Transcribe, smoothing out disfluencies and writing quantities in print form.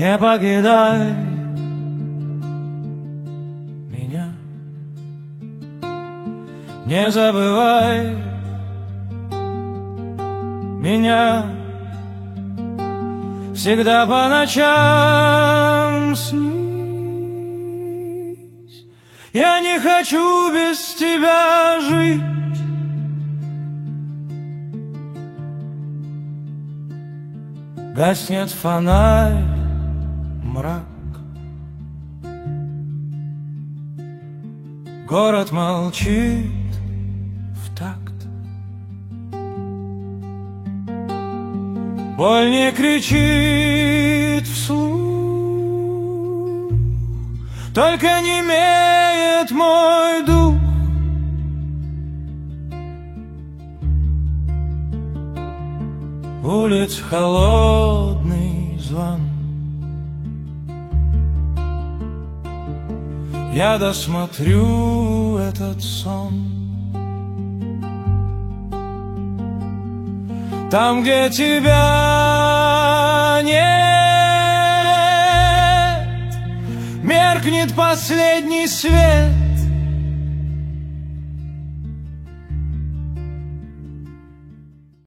Не покидай меня, не забывай меня. Всегда по ночам снись. Я не хочу без тебя жить. Гаснет фонарь, мрак. Город молчит в такт. Боль не кричит вслух, только немеет мой дух. Улиц холодный звон. Я досмотрю этот сон. Там, где тебя нет, меркнет последний свет.